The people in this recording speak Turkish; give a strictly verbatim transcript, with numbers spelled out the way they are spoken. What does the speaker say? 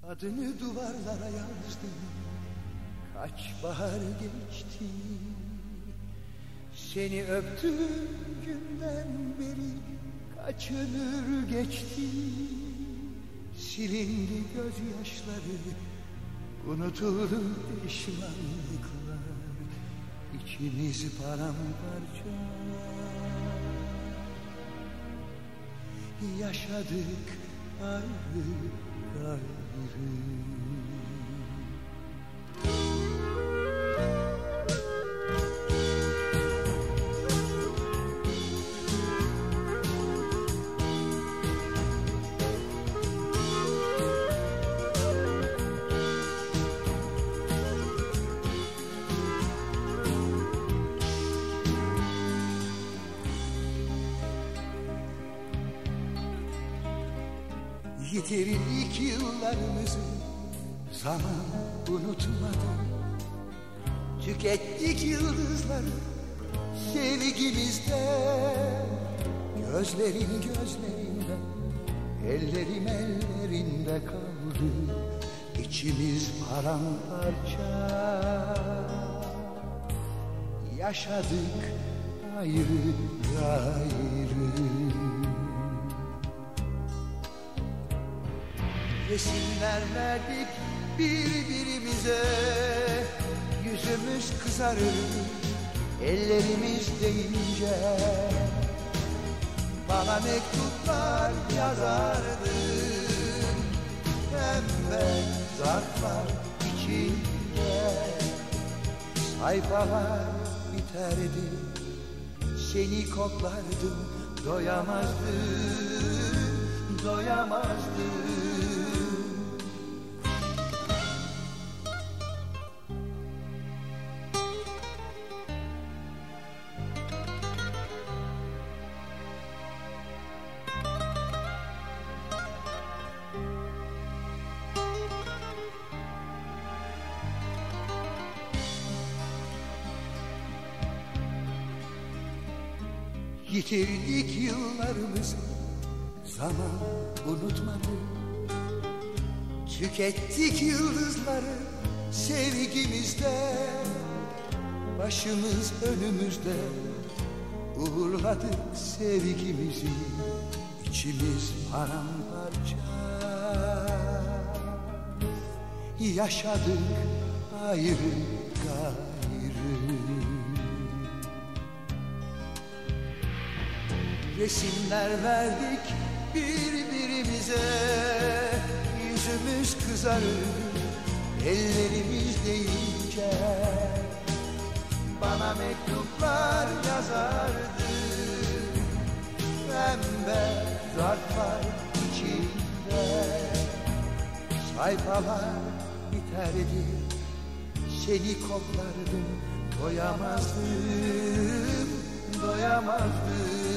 Adını duvarlara yazdım, kaç bahar geçti. Seni öptüğüm günden beri kaç ömür geçti. Silindi gözyaşları, unutuldu pişmanlıklar. İkimiz paramparça yaşadık ayrı gayrı. Yitirdik yıllarımızı, zaman unutmadı. Tükettik yıldızları sevgimizde. Gözlerin gözlerinde, ellerim ellerinde kaldı. İçimiz paramparça yaşadık ayrı gayrı. Resimler verdik birbirimize, yüzümüz kızarır ellerimiz deyince. Bana mektuplar yazardın, pembe zarflar içinde. Sayfalar biterdi, seni koklardım, doyamazdım, doyamazdım. Yitirdik yıllarımızı, zaman unutmadı. Tükettik yıldızları sevgimizde. Başımız önümüzde, uğurladık sevgimizi. İçimiz paramparça yaşadık ayrı gayrı. Resimler verdik birbirimize, yüzümüz kızarır ellerimiz deyince. Bana mektuplar yazardın, pembe zarflar içinde. Sayfalar biterdi, seni koklardım, doyamazdım, doyamazdım.